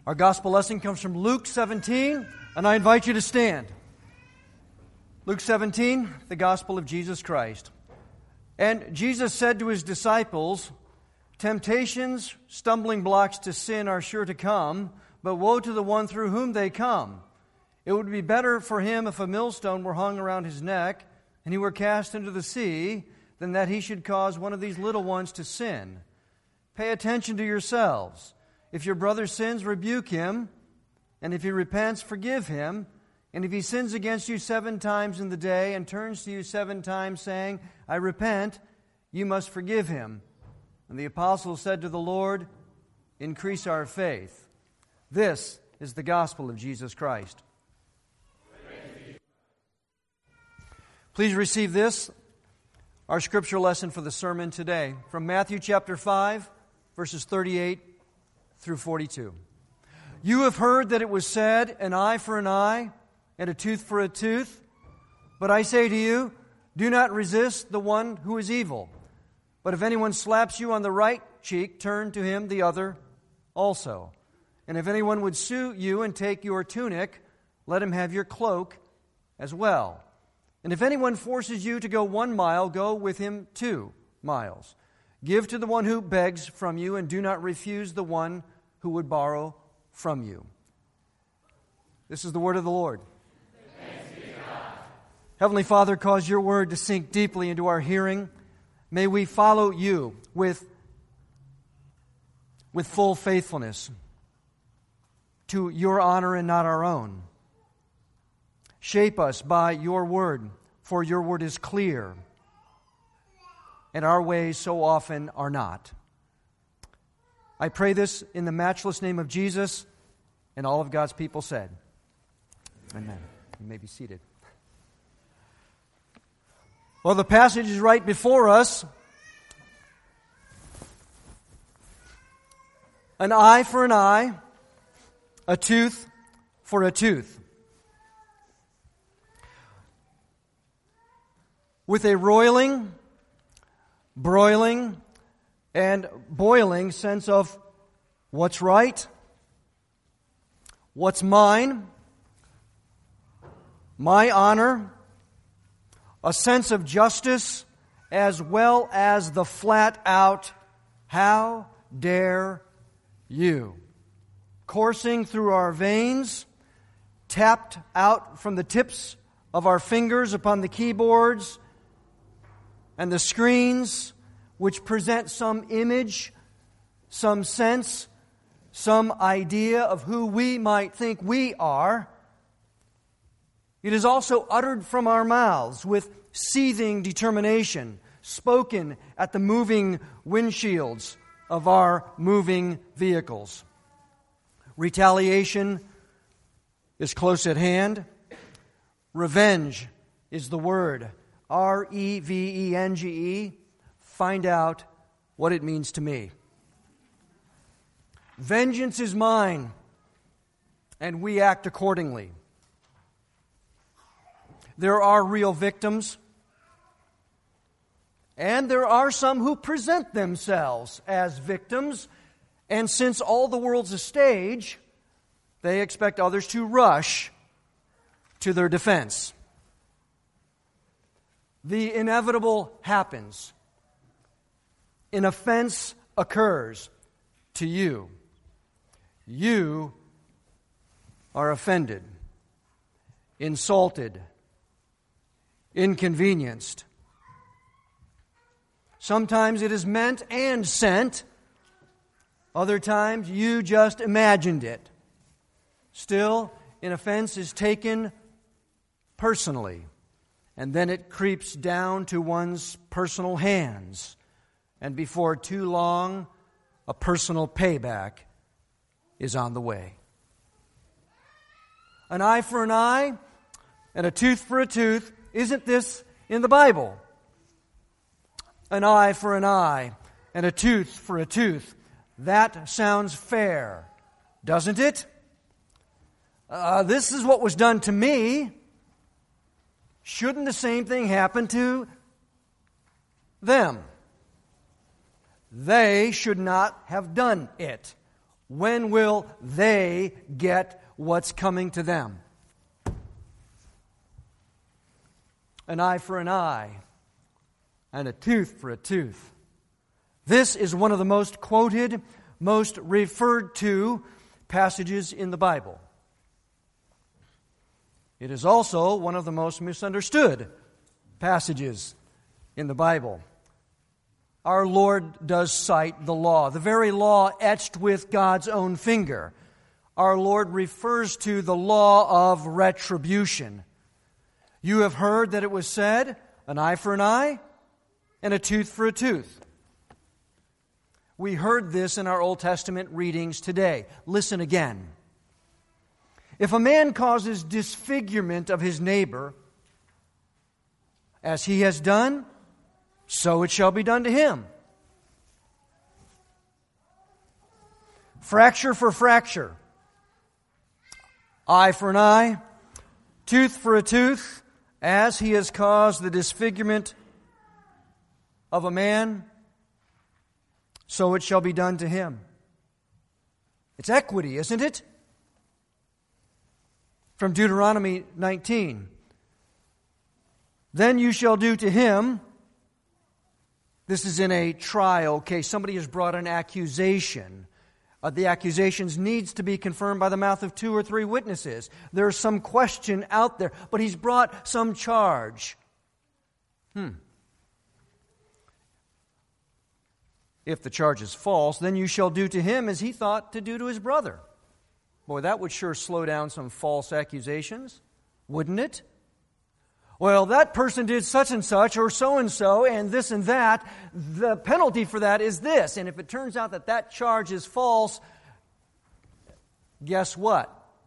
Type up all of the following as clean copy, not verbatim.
Our gospel lesson comes from Luke 17, and I invite you to stand. Luke 17, the gospel of Jesus Christ. And Jesus said to his disciples, "Temptations, stumbling blocks to sin are sure to come, but woe to the one through whom they come. It would be better for him if a millstone were hung around his neck and he were cast into the sea than that he should cause one of these little ones to sin. Pay attention to yourselves. If your brother sins, rebuke him, and if he repents, forgive him. And if he sins against you 7 times in the day and turns to you 7 times saying, 'I repent,' you must forgive him." And the apostles said to the Lord, "Increase our faith." This is the gospel of Jesus Christ. Please receive this, our scripture lesson for the sermon today, from Matthew chapter 5, verses 38 through 42. "You have heard that it was said, 'An eye for an eye, and a tooth for a tooth.' But I say to you, do not resist the one who is evil. But if anyone slaps you on the right cheek, turn to him the other also. And if anyone would sue you and take your tunic, let him have your cloak as well. And if anyone forces you to go 1 mile, go with him 2 miles. Give to the one who begs from you, and do not refuse the one who would borrow from you." This is the word of the Lord. Thanks be to God. Heavenly Father, cause your word to sink deeply into our hearing. May we follow you with full faithfulness to your honor and not our own. Shape us by your word, for your word is clear, and our ways so often are not. I pray this in the matchless name of Jesus, and all of God's people said, Amen. You may be seated. Well, the passage is right before us. An eye for an eye, a tooth for a tooth. With a roiling, broiling, and boiling sense of what's right, what's mine, my honor, a sense of justice, as well as the flat-out, "How dare you?" coursing through our veins, tapped out from the tips of our fingers upon the keyboards and the screens, which present some image, some sense, some idea of who we might think we are. It is also uttered from our mouths with seething determination, spoken at the moving windshields of our moving vehicles. Retaliation is close at hand. Revenge is the word. REVENGE. Find out what it means to me. Vengeance is mine, and we act accordingly. There are real victims, and there are some who present themselves as victims, and since all the world's a stage, they expect others to rush to their defense. The inevitable happens. An offense occurs to you. You are offended, insulted, inconvenienced. Sometimes it is meant and sent. Other times you just imagined it. Still, an offense is taken personally, and then it creeps down to one's personal hands. And before too long, a personal payback is on the way. An eye for an eye and a tooth for a tooth. Isn't this in the Bible? An eye for an eye and a tooth for a tooth. That sounds fair, doesn't it? This is what was done to me. Shouldn't the same thing happen to them? They should not have done it. When will they get what's coming to them? An eye for an eye, and a tooth for a tooth. This is one of the most quoted, most referred to passages in the Bible. It is also one of the most misunderstood passages in the Bible. Our Lord does cite the law, the very law etched with God's own finger. Our Lord refers to the law of retribution. You have heard that it was said, an eye for an eye and a tooth for a tooth. We heard this in our Old Testament readings today. Listen again. If a man causes disfigurement of his neighbor, as he has done, so it shall be done to him. Fracture for fracture. Eye for an eye, tooth for a tooth, as he has caused the disfigurement of a man, so it shall be done to him. It's equity, isn't it? From Deuteronomy 19. Then you shall do to him. This is in a trial case. Somebody has brought an accusation. The accusations needs to be confirmed by the mouth of 2 or 3 witnesses. There's some question out there, but he's brought some charge. If the charge is false, then you shall do to him as he thought to do to his brother. Boy, that would sure slow down some false accusations, wouldn't it? Well, that person did such and such or so, and this and that. The penalty for that is this. And if it turns out that that charge is false, guess what?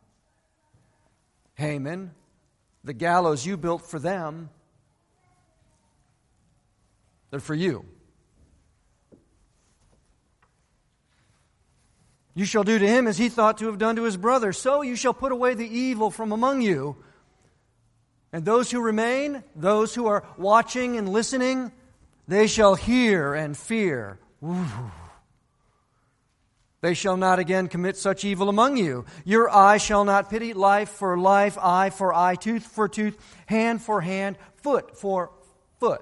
Haman, the gallows you built for them, they're for you. You shall do to him as he thought to have done to his brother. So you shall put away the evil from among you. And those who remain, those who are watching and listening, they shall hear and fear. Ooh. They shall not again commit such evil among you. Your eye shall not pity life for life, eye for eye, tooth for tooth, hand for hand, foot for foot.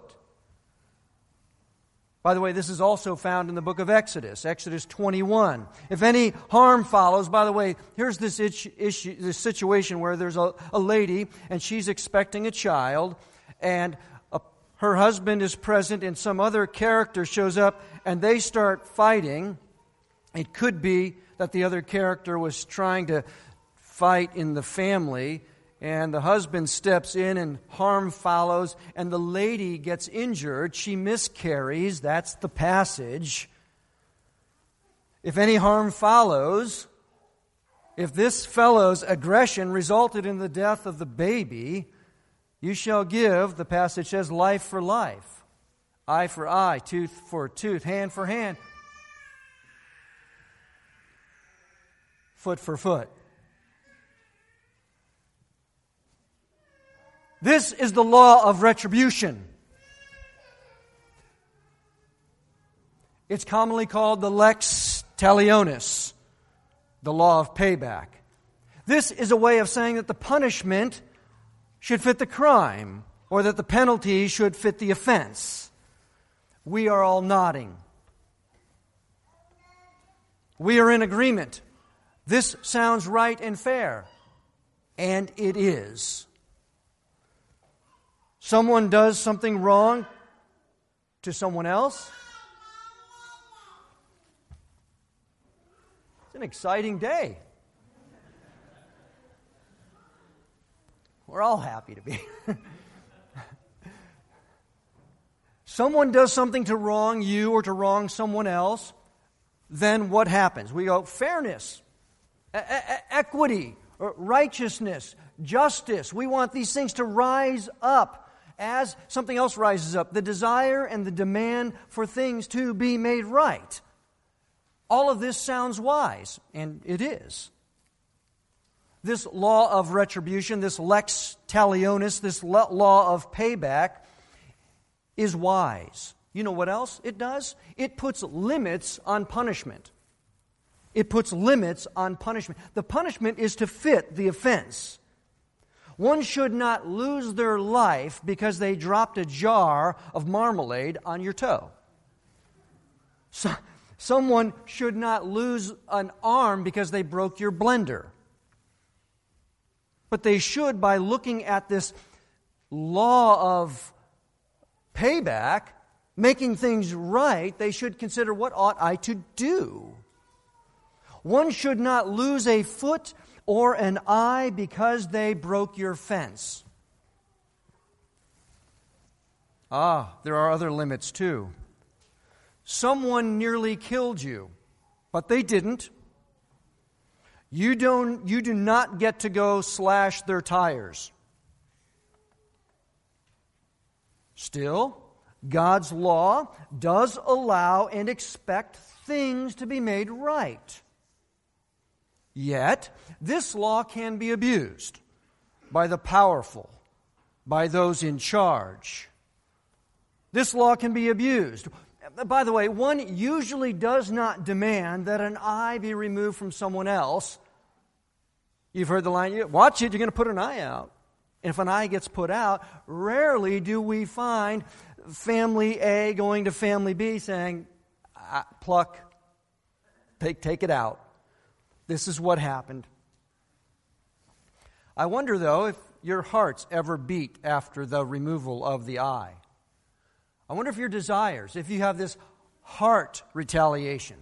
By the way, this is also found in the book of Exodus, Exodus 21. If any harm follows, by the way, here's this situation where there's a lady and she's expecting a child, and her husband is present and some other character shows up and they start fighting. It could be that the other character was trying to fight in the family, and the husband steps in and harm follows, and the lady gets injured. She miscarries. That's the passage. If any harm follows, if this fellow's aggression resulted in the death of the baby, you shall give, the passage says, life for life, eye for eye, tooth for tooth, hand for hand, foot for foot. This is the law of retribution. It's commonly called the lex talionis, the law of payback. This is a way of saying that the punishment should fit the crime, or that the penalty should fit the offense. We are all nodding. We are in agreement. This sounds right and fair, and it is. Someone does something wrong to someone else. It's an exciting day. We're all happy to be here. Someone does something to wrong you or to wrong someone else, then what happens? We go, fairness, equity, righteousness, justice. We want these things to rise up as something else rises up. The desire and the demand for things to be made right. All of this sounds wise, and it is. This law of retribution, this lex talionis, this law of payback is wise. You know what else it does? It puts limits on punishment. It puts limits on punishment. The punishment is to fit the offense. One should not lose their life because they dropped a jar of marmalade on your toe. Someone should not lose an arm because they broke your blender. But they should, by looking at this law of payback, making things right, they should consider, what ought I to do? One should not lose a foot or an eye because they broke your fence. There are other limits too. Someone nearly killed you, but they didn't. You do not get to go slash their tires. Still, God's law does allow and expect things to be made right. Yet, this law can be abused by the powerful, by those in charge. This law can be abused. By the way, one usually does not demand that an eye be removed from someone else. You've heard the line, watch it, you're going to put an eye out. And if an eye gets put out, rarely do we find family A going to family B saying, pluck, take it out. This is what happened. I wonder, though, if your hearts ever beat after the removal of the eye. I wonder if your desires, if you have this heart retaliation.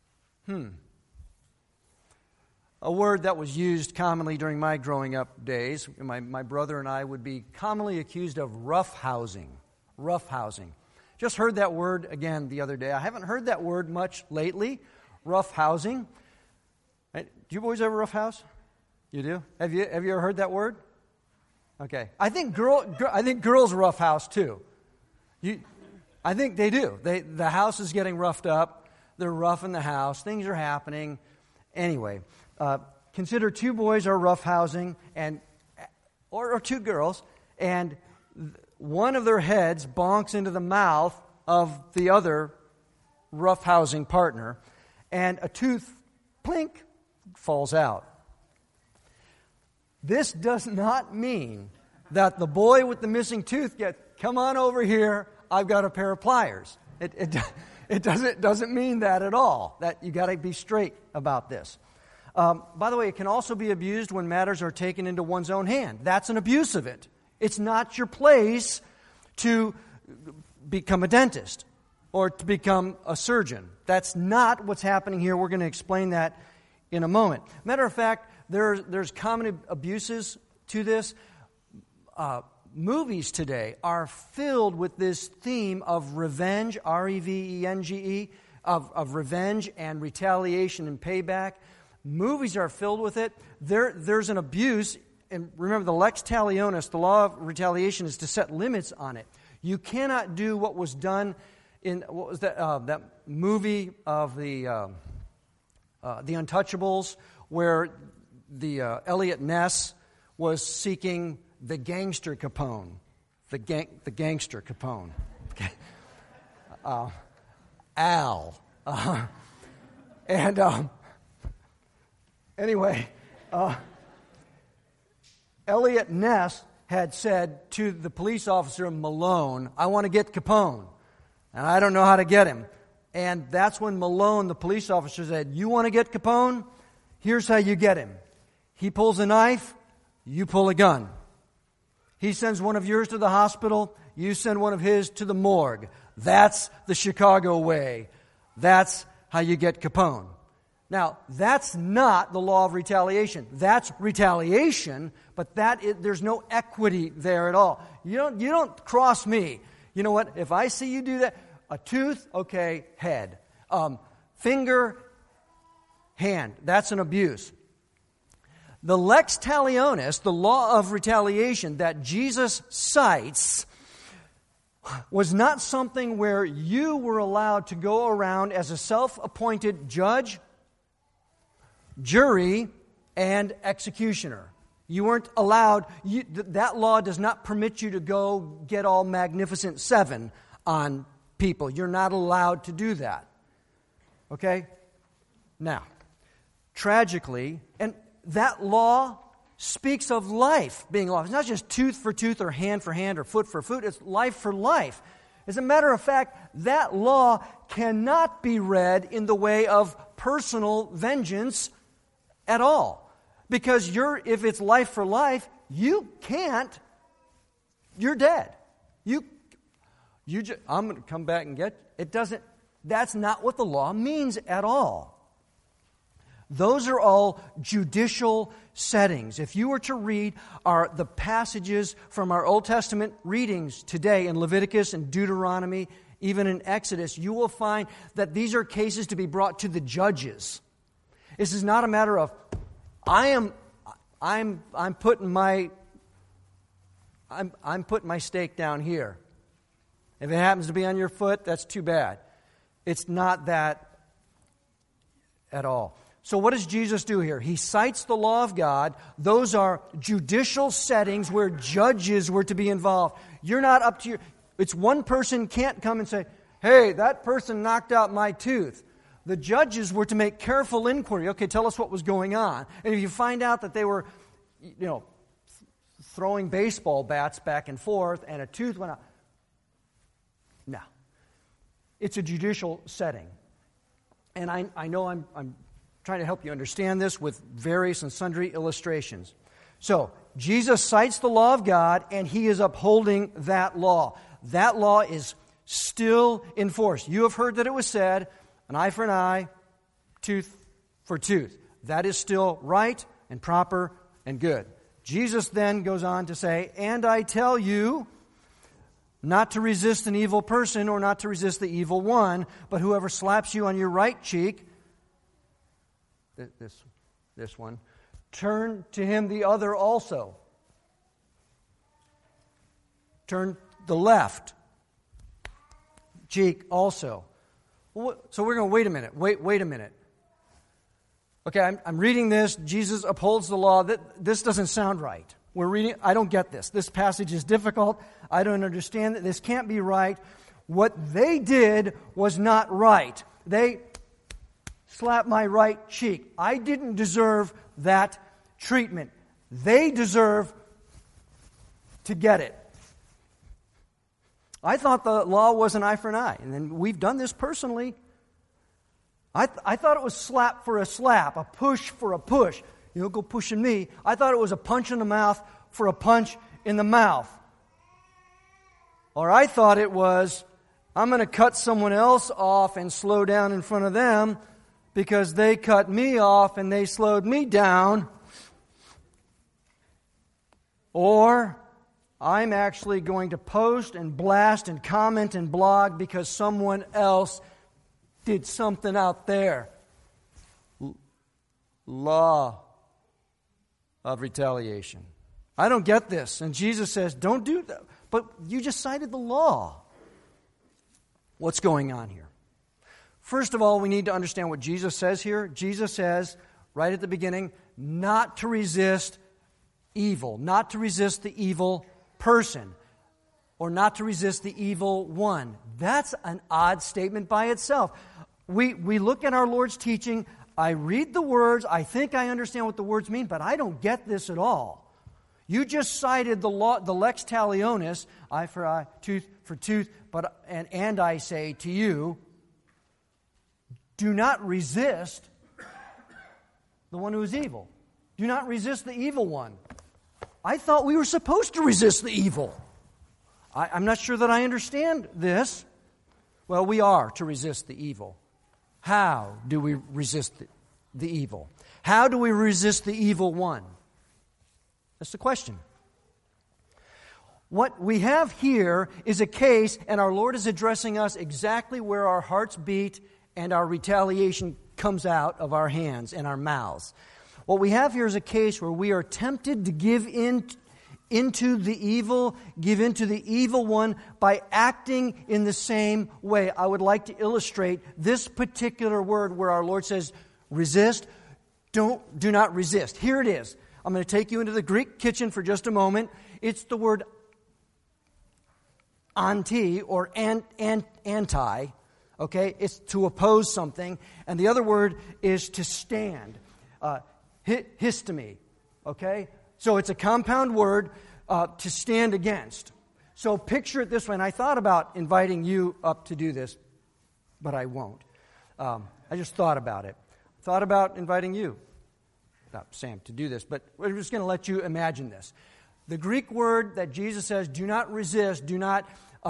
A word that was used commonly during my growing up days. My brother and I would be commonly accused of roughhousing. Roughhousing. Just heard that word again the other day. I haven't heard that word much lately. Roughhousing. Do you boys ever roughhouse? You do? Have you ever heard that word? Okay. I think girls roughhouse too. I think they do. The house is getting roughed up. They're roughing the house. Things are happening. Anyway, consider two boys are roughhousing, or two girls, and one of their heads bonks into the mouth of the other roughhousing partner, and a tooth, plink, falls out. This does not mean that the boy with the missing tooth come on over here, I've got a pair of pliers. It doesn't mean that at all. That you got to be straight about this. By the way, it can also be abused when matters are taken into one's own hand. That's an abuse of it. It's not your place to become a dentist or to become a surgeon. That's not what's happening here. We're going to explain that in a moment. Matter of fact, there's common abuses to this. Movies today are filled with this theme of revenge, R-E-V-E-N-G-E, of revenge and retaliation and payback. Movies are filled with it. There's an abuse, and remember the lex talionis, the law of retaliation, is to set limits on it. You cannot do what was done in, what was that movie of the Untouchables, where the Elliot Ness was seeking the gangster Capone. The gangster Capone. Okay. Al. Anyway, Elliot Ness had said to the police officer Malone, I want to get Capone, and I don't know how to get him. And that's when Malone, the police officer, said, you want to get Capone? Here's how you get him. He pulls a knife, you pull a gun. He sends one of yours to the hospital, you send one of his to the morgue. That's the Chicago way. That's how you get Capone. Now, that's not the law of retaliation. That's retaliation, but there's no equity there at all. You don't cross me. You know what? If I see you do that, a tooth, okay, head. Finger, hand. That's an abuse. The lex talionis, the law of retaliation that Jesus cites, was not something where you were allowed to go around as a self-appointed judge, jury, and executioner. You weren't allowed, that law does not permit you to go get all Magnificent Seven on people. You're not allowed to do that. Okay? Now, tragically, and that law speaks of life being law. It's not just tooth for tooth or hand for hand or foot for foot. It's life for life. As a matter of fact, that law cannot be read in the way of personal vengeance at all. Because if it's life for life, you're dead. I'm going to come back and get it. That's not what the law means at all. Those are all judicial settings. If you were to read the passages from our Old Testament readings today in Leviticus and Deuteronomy, even in Exodus, you will find that these are cases to be brought to the judges. This is not a matter of I'm putting my stake down here. If it happens to be on your foot, that's too bad. It's not that at all. So what does Jesus do here? He cites the law of God. Those are judicial settings where judges were to be involved. You're not up to it's one person can't come and say, hey, that person knocked out my tooth. The judges were to make careful inquiry. Okay, tell us what was going on. And if you find out that they were, throwing baseball bats back and forth and a tooth went out. No. It's a judicial setting. And I know I'm trying to help you understand this with various and sundry illustrations. So, Jesus cites the law of God, and He is upholding that law. That law is still in force. You have heard that it was said, an eye for an eye, tooth for tooth. That is still right and proper and good. Jesus then goes on to say, and I tell you not to resist an evil person or not to resist the evil one, but whoever slaps you on your right cheek, this one, turn to him the other also. Turn the left cheek also. So we're going to wait a minute. Wait a minute. Okay, I'm reading this. Jesus upholds the law. This doesn't sound right. We're reading. I don't get this. This passage is difficult. I don't understand it. This can't be right. What they did was not right. They slapped my right cheek. I didn't deserve that treatment. They deserve to get it. I thought the law was an eye for an eye. And then we've done this personally. I thought it was slap for a slap, a push for a push. Go pushing me. I thought it was a punch in the mouth for a punch in the mouth. Or I thought it was, I'm going to cut someone else off and slow down in front of them because they cut me off and they slowed me down. Or I'm actually going to post and blast and comment and blog because someone else did something out there. Law of retaliation. I don't get this. And Jesus says, don't do that. But you just cited the law. What's going on here? First of all, we need to understand what Jesus says here. Jesus says, right at the beginning, not to resist evil, not to resist the evil person, or not to resist the evil one. That's an odd statement by itself. We look at our Lord's teaching, I read the words, I think I understand what the words mean, but I don't get this at all. You just cited the law, the lex talionis, eye for eye, tooth for tooth, and I say to you, do not resist the one who is evil. Do not resist the evil one. I thought we were supposed to resist the evil. I'm not sure that I understand this. Well, we are to resist the evil. How do we resist the evil? How do we resist the evil one? That's the question. What we have here is a case, and our Lord is addressing us exactly where our hearts beat and our retaliation comes out of our hands and our mouths. What we have here is a case where we are tempted to give into the evil, give into the evil one by acting in the same way. I would like to illustrate this particular word where our Lord says, resist, do not resist. Here it is. I'm going to take you into the Greek kitchen for just a moment. It's the word anti or anti. Okay, it's to oppose something. And the other word is to stand. histemi. Okay? So it's a compound word, to stand against. So picture it this way, and I thought about inviting you up to do this, but I won't. I just thought about it. Thought about inviting you, not Sam, to do this, but we're just going to let you imagine this. The Greek word that Jesus says, do not resist, do not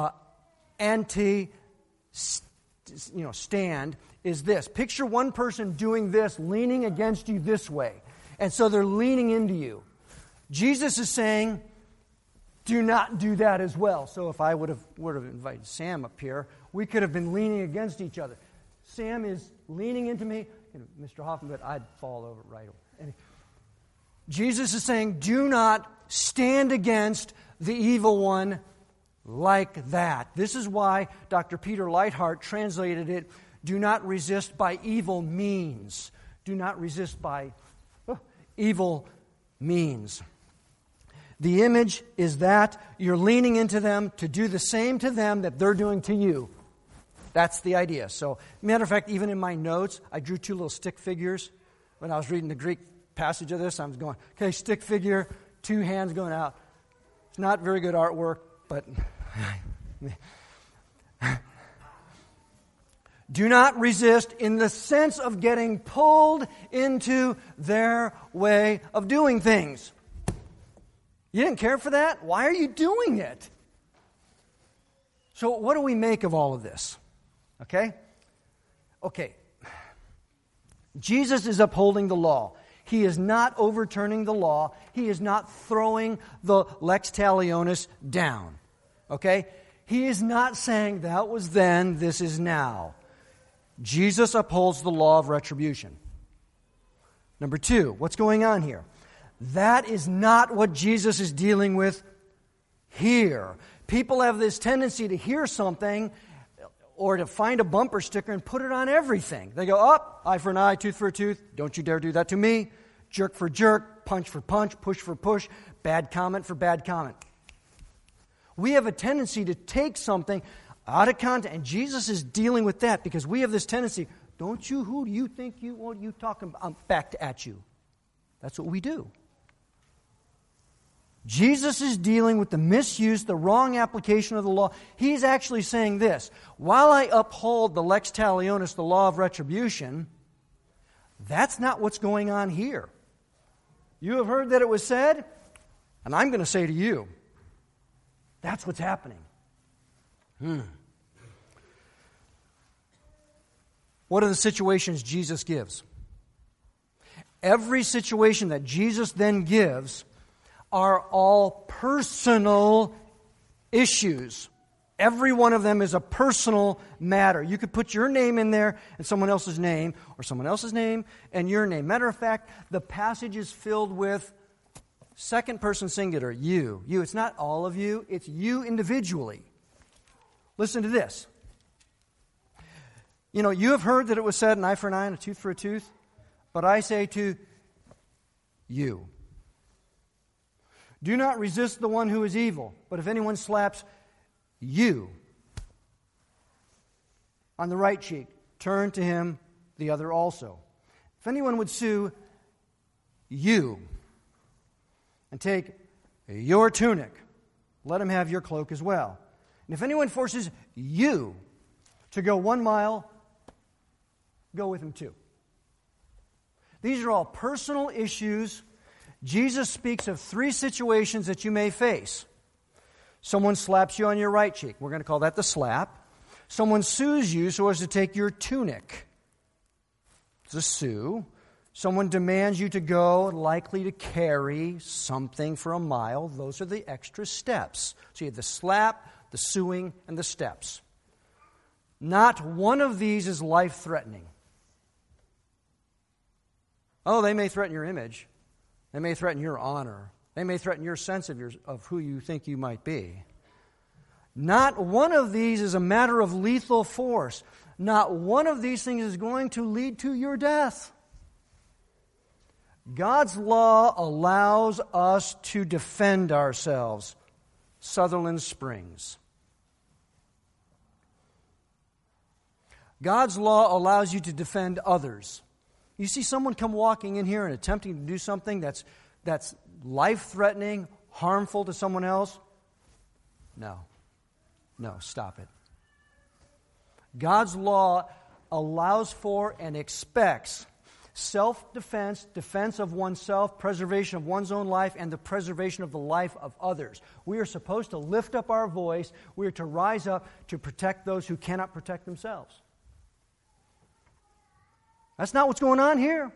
stand, is this. Picture one person doing this, leaning against you this way. And so they're leaning into you. Jesus is saying, do not do that as well. So if I would have invited Sam up here, we could have been leaning against each other. Sam is leaning into me, Mr. Hoffman, but I'd fall over right away. And Jesus is saying, do not stand against the evil one like that. This is why Dr. Peter Leithart translated it, do not resist by evil means. Do not resist by evil means. The image is that you're leaning into them to do the same to them that they're doing to you. That's the idea. So, matter of fact, even in my notes, I drew two little stick figures. When I was reading the Greek passage of this, I was going, okay, stick figure, two hands going out. It's not very good artwork, but do not resist in the sense of getting pulled into their way of doing things. You didn't care for that? Why are you doing it? So what do we make of all of this? Okay? Jesus is upholding the law. He is not overturning the law. He is not throwing the lex talionis down. Okay? He is not saying that was then, this is now. Jesus upholds the law of retribution. Number two, what's going on here? That is not what Jesus is dealing with here. People have this tendency to hear something or to find a bumper sticker and put it on everything. They go, eye for an eye, tooth for a tooth. Don't you dare do that to me. Jerk for jerk, punch for punch, push for push, bad comment for bad comment. We have a tendency to take something out of context, and Jesus is dealing with that because we have this tendency, who do you think what are you talking about? I'm back at you. That's what we do. Jesus is dealing with the misuse, the wrong application of the law. He's actually saying this, while I uphold the lex talionis, the law of retribution, that's not what's going on here. You have heard that it was said, and I'm going to say to you, that's what's happening. What are the situations Jesus gives? Every situation that Jesus then gives are all personal issues. Every one of them is a personal matter. You could put your name in there and someone else's name, or someone else's name and your name. Matter of fact, the passage is filled with second person singular, you. You. It's not all of you, it's you individually. Listen to this. You have heard that it was said, an eye for an eye and a tooth for a tooth. But I say to you, do not resist the one who is evil, but if anyone slaps you on the right cheek, turn to him the other also. If anyone would sue you and take your tunic, let him have your cloak as well. And if anyone forces you to go 1 mile, go with him too. These are all personal issues. Jesus speaks of 3 situations that you may face. Someone slaps you on your right cheek. We're going to call that the slap. Someone sues you so as to take your tunic. It's a sue. Someone demands you to go, likely to carry something for 1 mile. Those are the extra steps. So you have the slap, the suing, and the steps. Not one of these is life-threatening. Oh, they may threaten your image. They may threaten your honor. They may threaten your sense of who you think you might be. Not one of these is a matter of lethal force. Not one of these things is going to lead to your death. God's law allows us to defend ourselves. Sutherland Springs. God's law allows you to defend others. You see someone come walking in here and attempting to do something that's life-threatening, harmful to someone else? No, stop it. God's law allows for and expects self-defense, defense of oneself, preservation of one's own life, and the preservation of the life of others. We are supposed to lift up our voice. We are to rise up to protect those who cannot protect themselves. That's not what's going on here.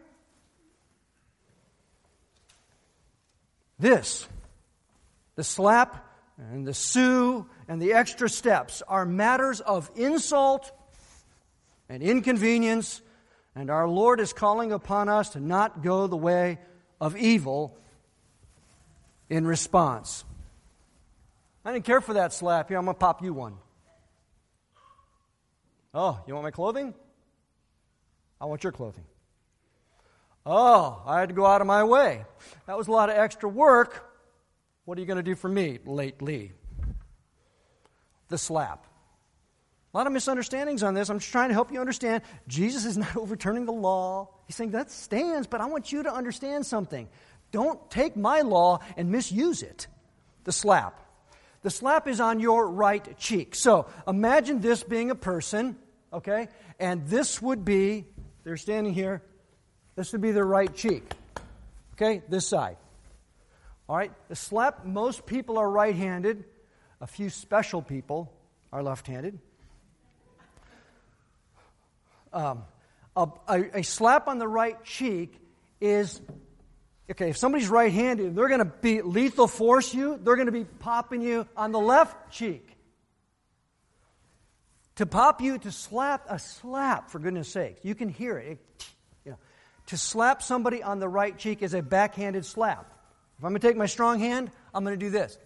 This, the slap and the sue and the extra steps, are matters of insult and inconvenience, and our Lord is calling upon us to not go the way of evil in response. I didn't care for that slap. Here, I'm going to pop you one. Oh, you want my clothing? I want your clothing. Oh, I had to go out of my way. That was a lot of extra work. What are you going to do for me lately? The slap. A lot of misunderstandings on this. I'm just trying to help you understand. Jesus is not overturning the law. He's saying that stands, but I want you to understand something. Don't take my law and misuse it. The slap. The slap is on your right cheek. So imagine this being a person, okay? And this would be, they're standing here, this would be their right cheek. Okay, this side. All right, the slap, most people are right-handed. A few special people are left-handed. A slap on the right cheek is, okay, if somebody's right-handed, they're going to be lethal force you. They're going to be popping you on the left cheek. To pop you, to slap, a slap, for goodness sakes. You can hear it. To slap somebody on the right cheek is a backhanded slap. If I'm going to take my strong hand, I'm going to do this.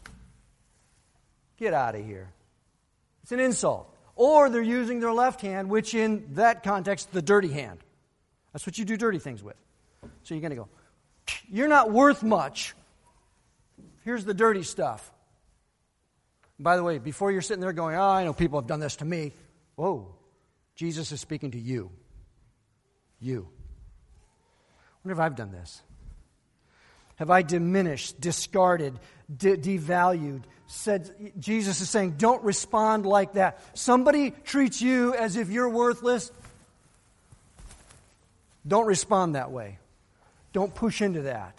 Get out of here. It's an insult. Or they're using their left hand, which in that context, the dirty hand. That's what you do dirty things with. So you're going to go, you're not worth much. Here's the dirty stuff. By the way, before you're sitting there going, I know people have done this to me. Whoa. Jesus is speaking to you. You. I wonder if I've done this. Have I diminished, discarded, devalued, said, Jesus is saying, don't respond like that. Somebody treats you as if you're worthless. Don't respond that way. Don't push into that.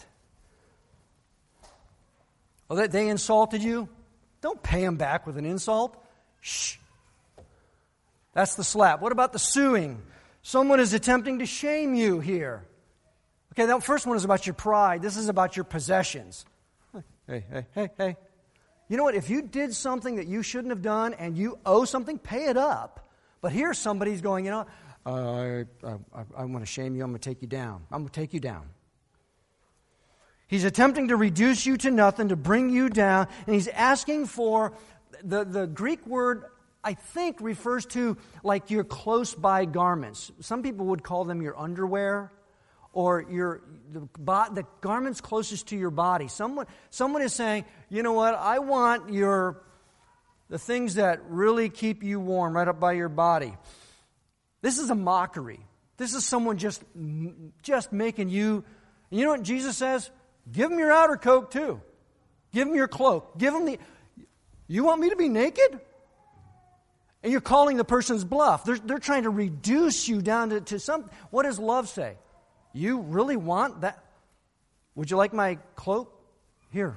Oh, that they insulted you? Don't pay them back with an insult. Shh. That's the slap. What about the suing? Someone is attempting to shame you here. Okay, that first one is about your pride. This is about your possessions. Hey. You know what? If you did something that you shouldn't have done and you owe something, pay it up. But here somebody's going, I want to shame you. I'm going to take you down. I'm going to take you down. He's attempting to reduce you to nothing, to bring you down, and he's asking for, the Greek word, I think, refers to like your close-by garments. Some people would call them your underwear, or the garments closest to your body. Someone is saying, you know what, I want the things that really keep you warm right up by your body. This is a mockery. This is someone just making you. And you know what Jesus says? Give them your outer coat too. Give them your cloak. Give them you want me to be naked? And you're calling the person's bluff. They're trying to reduce you down to some. What does love say? You really want that? Would you like my cloak? Here.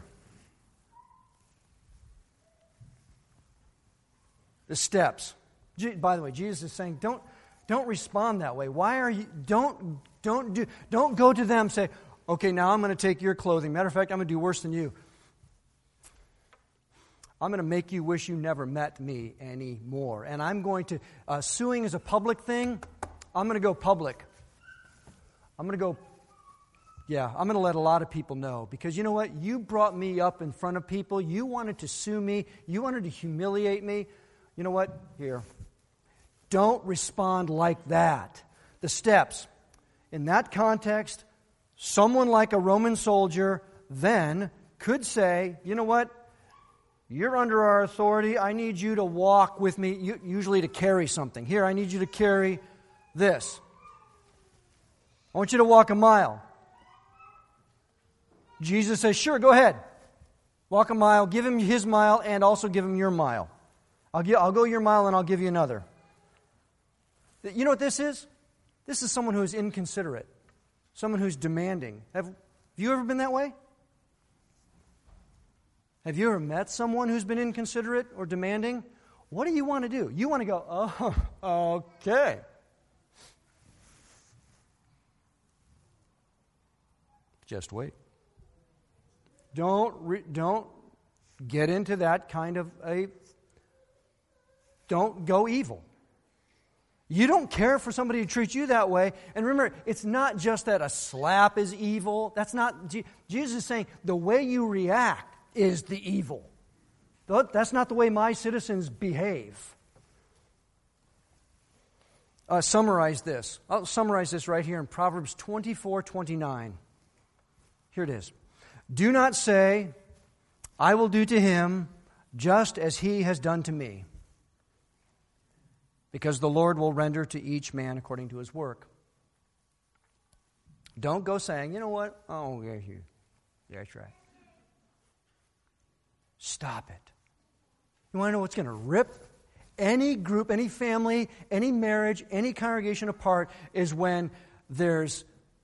The steps. By the way, Jesus is saying, don't respond that way. Why are you? Don't go to them and say, okay, now I'm going to take your clothing. Matter of fact, I'm going to do worse than you. I'm going to make you wish you never met me anymore. And I'm going to, suing is a public thing. I'm going to go public. I'm going to let a lot of people know. Because you know what? You brought me up in front of people. You wanted to sue me. You wanted to humiliate me. You know what? Here. Don't respond like that. The steps. In that context, someone like a Roman soldier then could say, you know what? You're under our authority. I need you to walk with me, usually to carry something. Here, I need you to carry this. I want you to walk a mile. Jesus says, sure, go ahead. Walk a mile, give him his mile, and also give him your mile. I'll go your mile and I'll give you another. You know what this is? This is someone who is inconsiderate. Someone who's demanding. Have you ever been that way? Have you ever met someone who's been inconsiderate or demanding? What do you want to do? You want to go, oh, okay. Just wait. Don't get into that kind of don't go evil. You don't care for somebody to treat you that way. And remember, it's not just that a slap is evil. That's not, Jesus is saying the way you react is the evil. That's not the way my citizens behave. Summarize this. I'll summarize this right here in Proverbs 24:29. Here it is. Do not say, I will do to him just as he has done to me, because the Lord will render to each man according to his work. Don't go saying, you know what? Oh, yeah, that's right. Stop it. You want to know what's going to rip any group, any family, any marriage, any congregation apart is when there's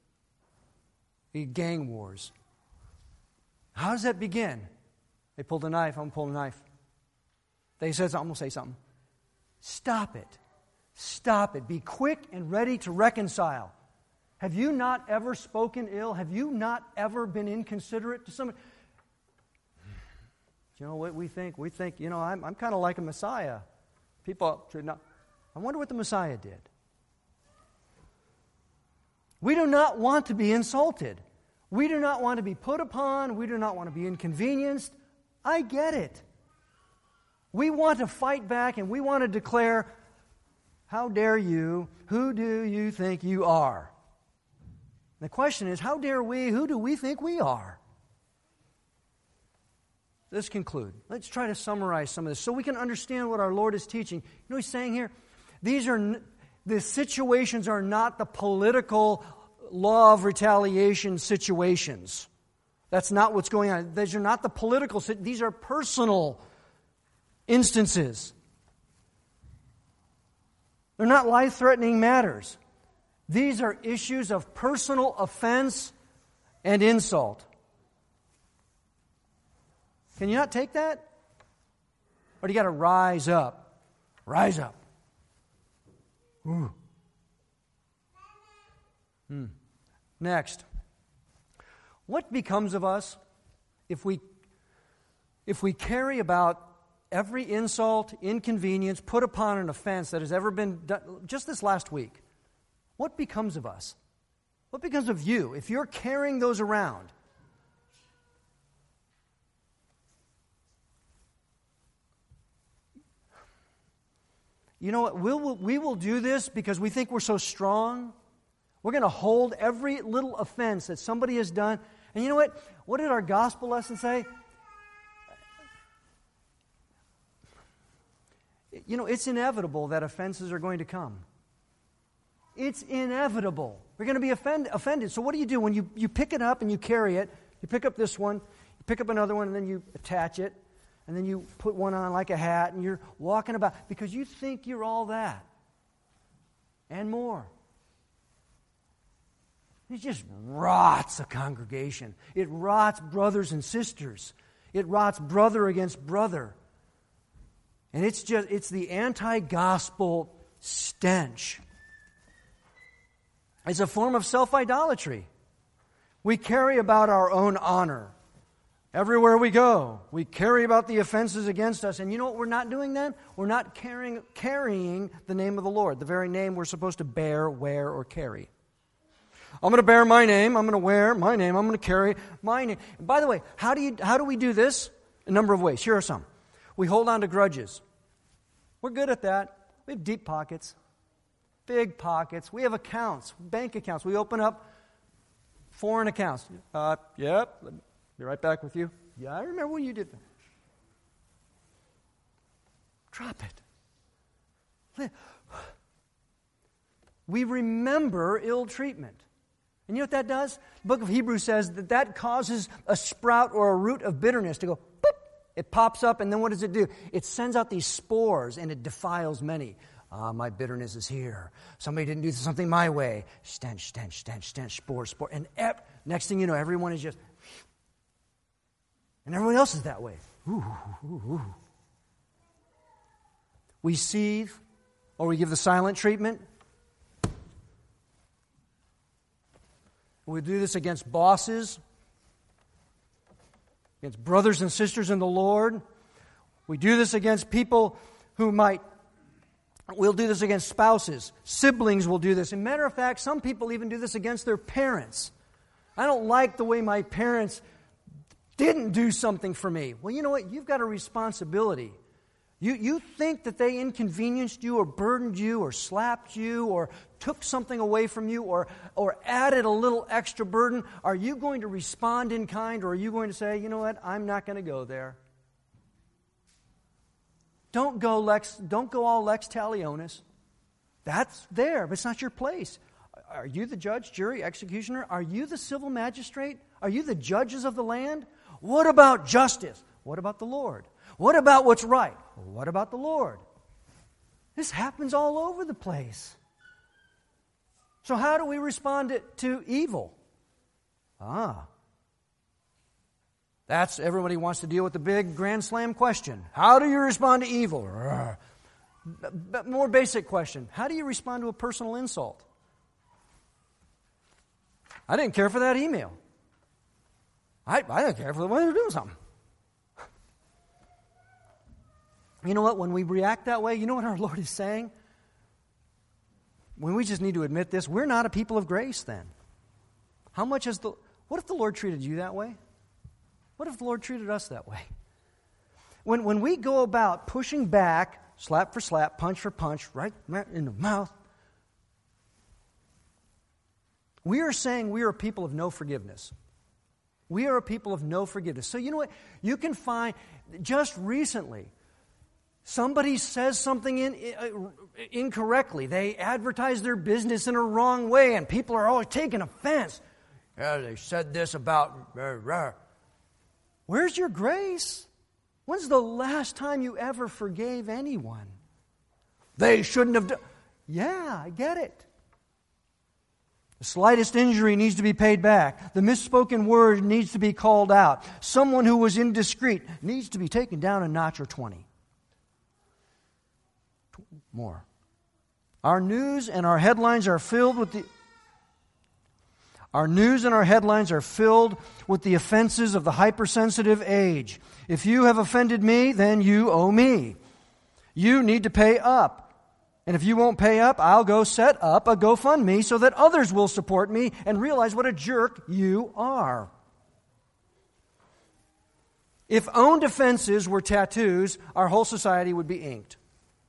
gang wars. How does that begin? They pulled a knife, I'm going to pull a knife. They said something, I'm going to say something. Stop it. Stop it. Be quick and ready to reconcile. Have you not ever spoken ill? Have you not ever been inconsiderate to somebody? You know what we think? We think, I'm kind of like a Messiah. People should not. I wonder what the Messiah did. We do not want to be insulted. We do not want to be put upon. We do not want to be inconvenienced. I get it. We want to fight back and we want to declare, how dare you? Who do you think you are? The question is, how dare we? Who do we think we are? Let's conclude. Let's try to summarize some of this so we can understand what our Lord is teaching. You know what He's saying here? The situations are not the political law of retaliation situations. That's not what's going on. These are not the political, these are personal instances. They're not life-threatening matters. These are issues of personal offense and insult. Can you not take that? Or do you got to rise up? Rise up. Ooh. Next. What becomes of us if we carry about every insult, inconvenience put upon an offense that has ever been done just this last week? What becomes of us? What becomes of you if you're carrying those around? You know what? We will do this because we think we're so strong. We're going to hold every little offense that somebody has done. And you know what? What did our gospel lesson say? You know, it's inevitable that offenses are going to come. It's inevitable. We're going to be offended. So what do you do when you pick it up and you carry it? You pick up this one, you pick up another one, and then you attach it. And then you put one on like a hat, and you're walking about because you think you're all that and more. It just rots a congregation. It rots brothers and sisters. It rots brother against brother. And it's the anti-gospel stench. It's a form of self-idolatry. We carry about our own honor. Everywhere we go, we carry about the offenses against us. And you know what we're not doing then? We're not carrying the name of the Lord, the very name we're supposed to bear, wear, or carry. I'm going to bear my name. I'm going to wear my name. I'm going to carry my name. And by the way, how do we do this? A number of ways. Here are some. We hold on to grudges. We're good at that. We have deep pockets, big pockets. We have accounts, bank accounts. We open up foreign accounts. Yep. Be right back with you. Yeah, I remember when you did that. Drop it. We remember ill treatment. And you know what that does? The book of Hebrews says that causes a sprout or a root of bitterness to go, boop. It pops up, and then what does it do? It sends out these spores, and it defiles many. My bitterness is here. Somebody didn't do something my way. Stench, stench, stench, stench, spore, spore. And next thing you know, everyone is just... And everyone else is that way. Ooh, ooh, ooh. We seethe, or we give the silent treatment. We do this against bosses, against brothers and sisters in the Lord. We do this against people who we'll do this against spouses. Siblings will do this. As a matter of fact, some people even do this against their parents. I don't like the way my parents didn't do something for me. Well, you know what? You've got a responsibility. You think that they inconvenienced you or burdened you or slapped you or took something away from you or added a little extra burden. Are you going to respond in kind, or are you going to say, you know what, I'm not going to go there? Don't go all Lex Talionis. That's there, but it's not your place. Are you the judge, jury, executioner? Are you the civil magistrate? Are you the judges of the land? What about justice? What about the Lord? What about what's right? What about the Lord? This happens all over the place. So how do we respond to evil? That's everybody wants to deal with the big grand slam question. How do you respond to evil? But more basic question. How do you respond to a personal insult? I didn't care for that email. I didn't care for the way they're doing something. You know what? When we react that way, you know what our Lord is saying? When we just need to admit this, we're not a people of grace then. What if the Lord treated you that way? What if the Lord treated us that way? When we go about pushing back, slap for slap, punch for punch, right in the mouth, we are saying we are a people of no forgiveness. We are a people of no forgiveness. So you know what? You can find, just recently, somebody says something incorrectly. They advertise their business in a wrong way, and people are always taking offense. Yeah, they said this about... Where's your grace? When's the last time you ever forgave anyone? They shouldn't have done... Yeah, I get it. The slightest injury needs to be paid back. The misspoken word needs to be called out. Someone who was indiscreet needs to be taken down a notch or 20. More. Our news and our headlines are filled with the offenses of the hypersensitive age. If you have offended me, then you owe me. You need to pay up. And if you won't pay up, I'll go set up a GoFundMe so that others will support me and realize what a jerk you are. If owned offenses were tattoos, our whole society would be inked.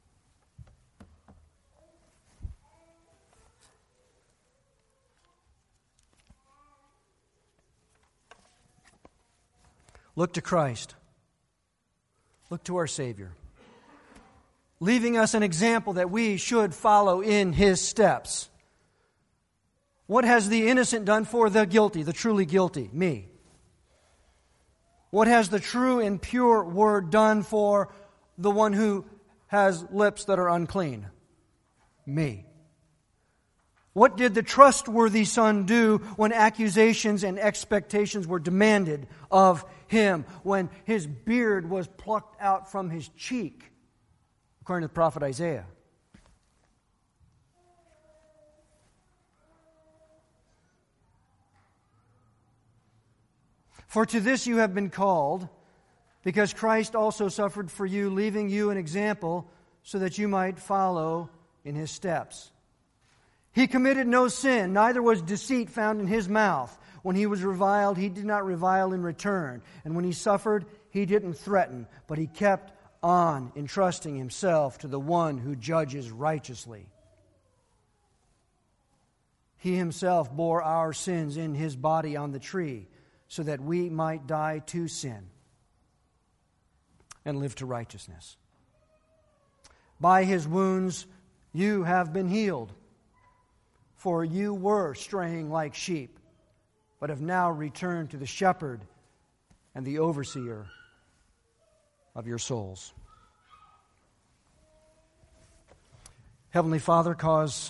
Look to Christ. Look to our Savior, leaving us an example that we should follow in His steps. What has the innocent done for the guilty, the truly guilty? Me. What has the true and pure Word done for the one who has lips that are unclean? Me. What did the trustworthy son do when accusations and expectations were demanded of him, when his beard was plucked out from his cheek, according to the prophet Isaiah? For to this you have been called, because Christ also suffered for you, leaving you an example so that you might follow in His steps. He committed no sin, neither was deceit found in His mouth. When He was reviled, He did not revile in return. And when He suffered, He didn't threaten, but He kept on entrusting Himself to the one who judges righteously. He Himself bore our sins in His body on the tree, so that we might die to sin and live to righteousness. By His wounds you have been healed. For you were straying like sheep, but have now returned to the shepherd and the overseer of your souls. Heavenly Father, cause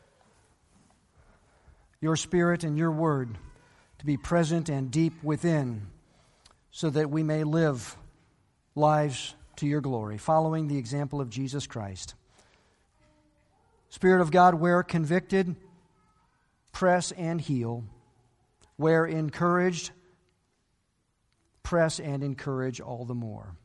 your Spirit and your Word to be present and deep within, so that we may live lives to your glory, following the example of Jesus Christ. Spirit of God, where convicted, press and heal. Where encouraged, press and encourage all the more.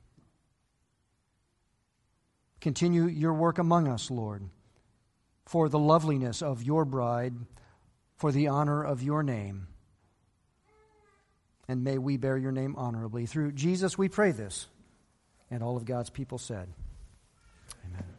Continue your work among us, Lord, for the loveliness of your bride, for the honor of your name. And may we bear your name honorably. Through Jesus we pray this. And all of God's people said, Amen.